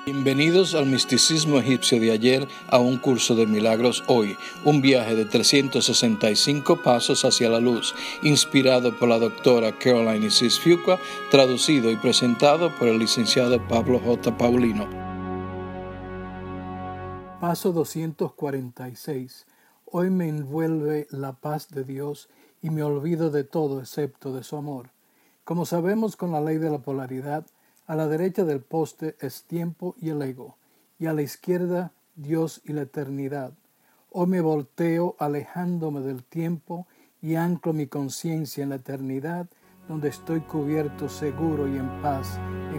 Bienvenidos al misticismo egipcio de ayer a un curso de milagros hoy, un viaje de 365 pasos hacia la luz, inspirado por la doctora Caroline Isis Fuqua, traducido y presentado por el licenciado Pablo J. Paulino. Paso 246. Hoy me envuelve la paz de Dios y me olvido de todo excepto de su amor. Como sabemos con la ley de la polaridad, a la derecha del poste es tiempo y el ego, y a la izquierda Dios y la eternidad. Hoy me volteo alejándome del tiempo y anclo mi conciencia en la eternidad, donde estoy cubierto, seguro y en paz,